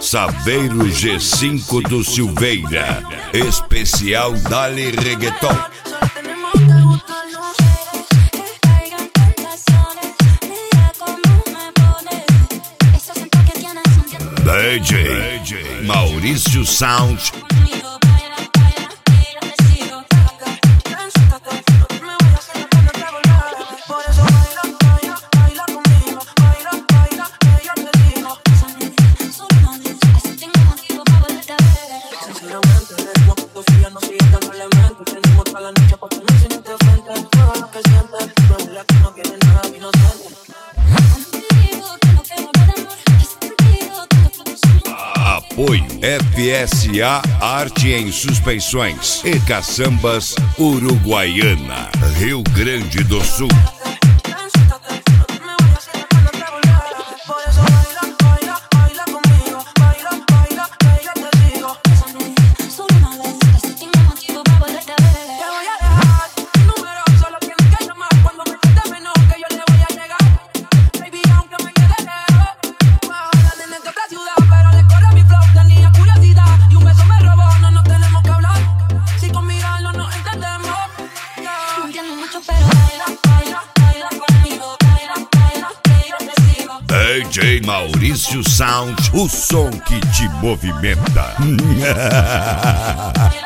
Saveiro G5 do Silveira, especial Dali Reggaeton. DJ Maurício Sound. Apoio FSA Arte em Suspensões e Caçambas Uruguaiana, Rio Grande do Sul. DJ Maurício Sound, o som que te movimenta.